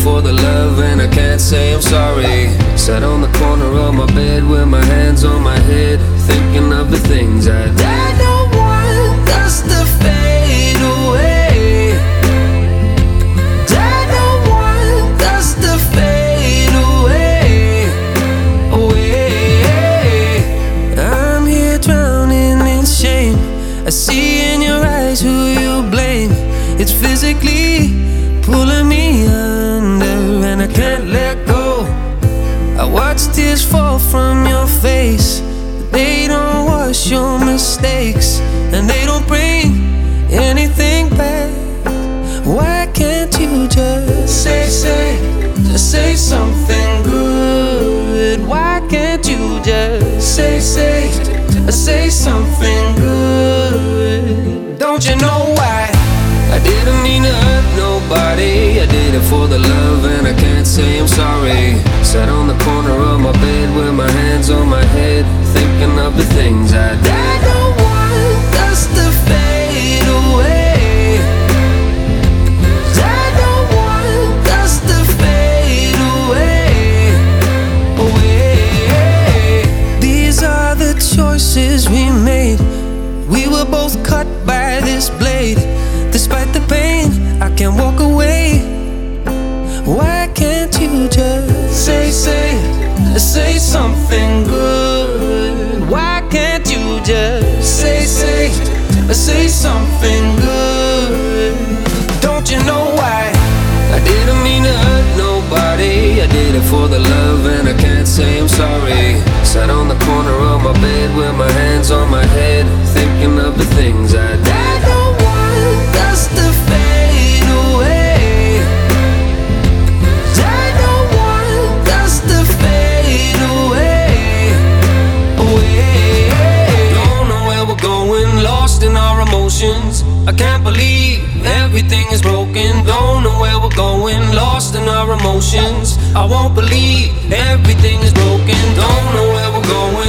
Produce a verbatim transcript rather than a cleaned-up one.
for the love and I can't say I'm sorry. Sat on the corner of my bed with my hands on my head, thinking of the things I did. I don't want us to fade away. I don't want us to fade away, away. I'm here drowning in shame. I see in your eyes who you blame. It's physically pulling me under and I can't let go. I watch tears fall from your face, but they don't wash your mistakes and they don't bring anything back. Why can't you just say, say, just say something good? Why can't you just say, say, say something good? Don't you know why? I didn't mean to hurt nobody. I did it for the love and I can't say I'm sorry. Sat on the corner of my bed with my hands on my head, thinking of the things I did. I don't want us to fade away. I don't want us to fade away, away. These are the choices we made. We were both cut by this blade. Despite the pain, I can't walk away. Why can't you just say, say, say something good? Why can't you just say, say, say something good? Don't you know why? I didn't mean to hurt nobody. I did it for the love and I can't say I'm sorry. Sat on the corner of my bed with my hands on my head, thinking of the things I did. I don't want us to fade away. I don't want us to fade away, away. Don't know where we're going, lost in our emotions. I can't believe everything is broken. Don't know where we're going, lost in our emotions. I won't believe everything is broken. Don't know where we're going.